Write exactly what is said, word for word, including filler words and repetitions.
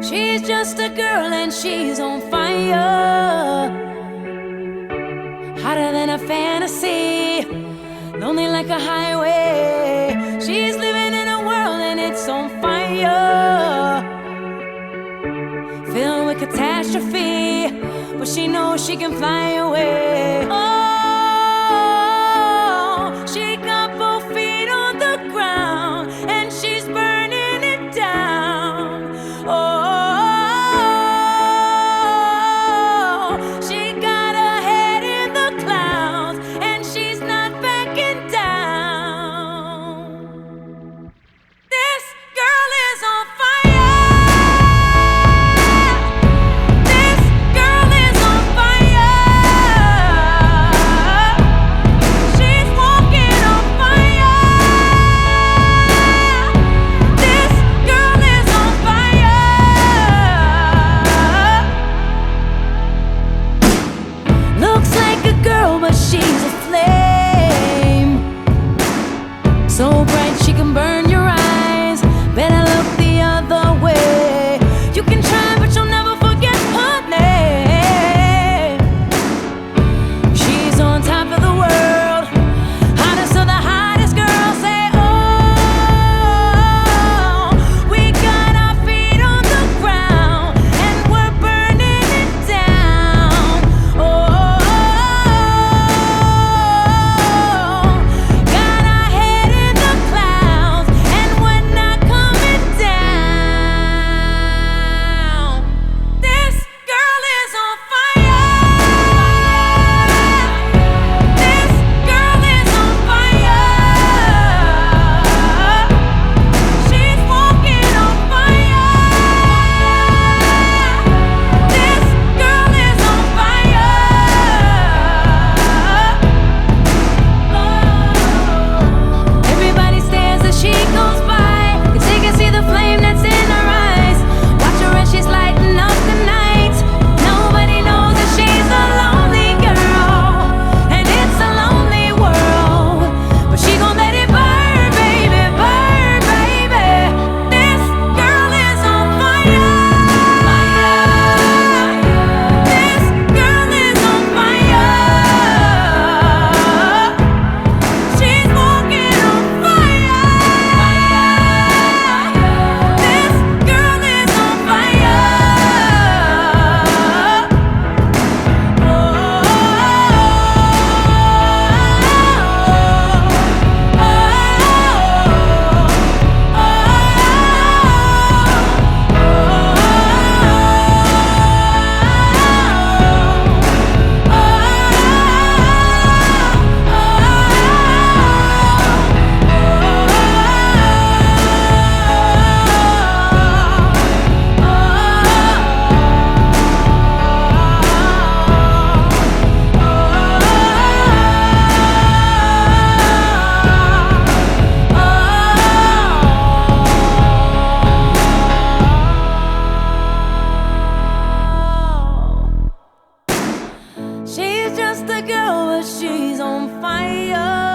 She's just a girl and she's on fire, hotter than a fantasy, lonely like a highway. She's living in a world and it's on fire, filled with catastrophe, but she knows she can fly away. Oh, she got both feet on the ground and she's burning it down. Oh, she got her head in the clouds and she's not backing down. This girl is on fire. This girl is on fire. She's walking on fire. This girl is on fire. Looks like a girl, but she's a flame, so bright she can burn your eyes. Better look the other way. You can try, but you'll never forget her name. She's on top of the world, hottest of the hottest girls. Say, oh, we got our feet on the ground and we're burning it down. Oh, got our head in the clouds and we're not coming down. This girl is on fire. This girl is on fire. She's walking on fire. This girl is on fire. Everybody stares as she goes by, 'cause they can see the flame that's in her eyes. Watch her as she's lighting up the night. Nobody knows that she's a lonely girl, and it's a lonely world. But she gon' let it burn, baby, burn, baby. This girl is on fire. This girl is on fire. She's walking on fire. This girl is on fire. She's just a girl, but she's on fire.